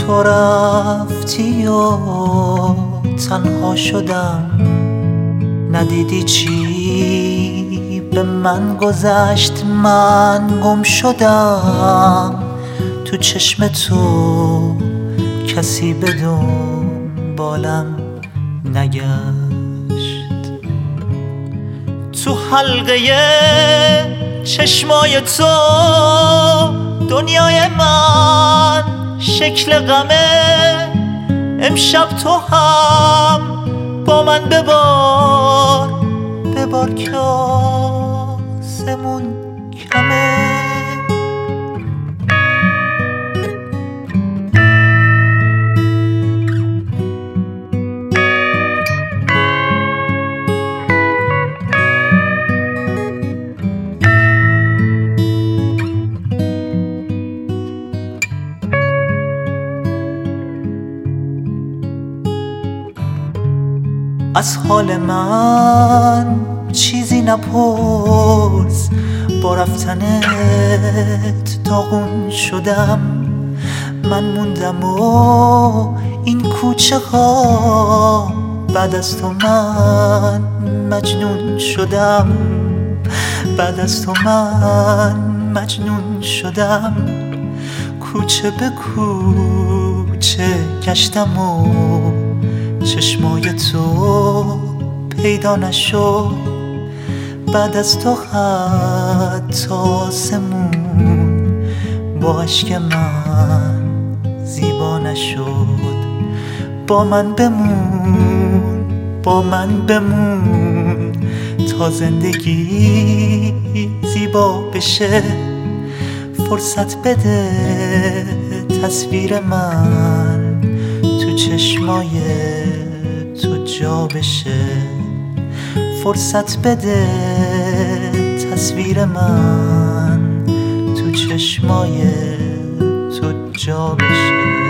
تو رفتی و تنها شدم، ندیدی چی به من گذشت، من گم شدم تو چشم تو، کسی به دنبالم نگشت. تو حلقه چشمای تو دنیای من شکل غمه، امشب تو هم با من ببار که آسمون کمه. از حال من چیزی نپرس، با رفتنت داغون شدم. من موندم و این کوچه ها، بعد از تو من مجنون شدم، بعد از تو من مجنون شدم. کوچه به کوچه گشتم و چشمای تو پیدا نشد، بعد از تو حتی آسمون با عشق من زیبا نشد. با من بمون تا زندگی زیبا بشه. فرصت بده تصویر من تو چشمای تو جا بشه. فرصت بده تصویر من تو چشمای تو جا بشه.